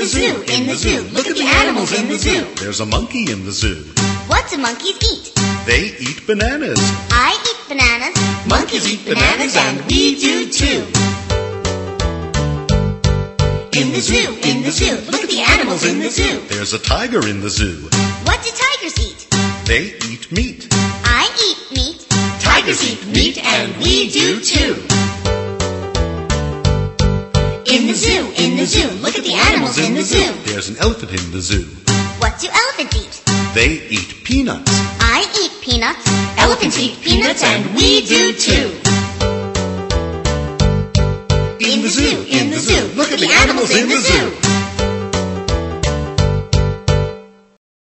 the zoo, in the zoo. Look at the animals in the zoo. There's a monkey in the zoo. What do monkeys eat? They eat bananas. I eat bananas. Monkeys eat bananas, and we do too. In the zoo, look at the animals in the zoo. There's a tiger in the zoo. What do tigers eat? They eat meat. I eat meat. Tigers eat meat, and we do too. In the zoo, look at the animals in the zoo. There's an elephant in the zoo. What do elephants eat? They eat peanuts. I eat peanuts. Elephants eat peanuts, and we do too. In the zoo, look at the animals in the zoo.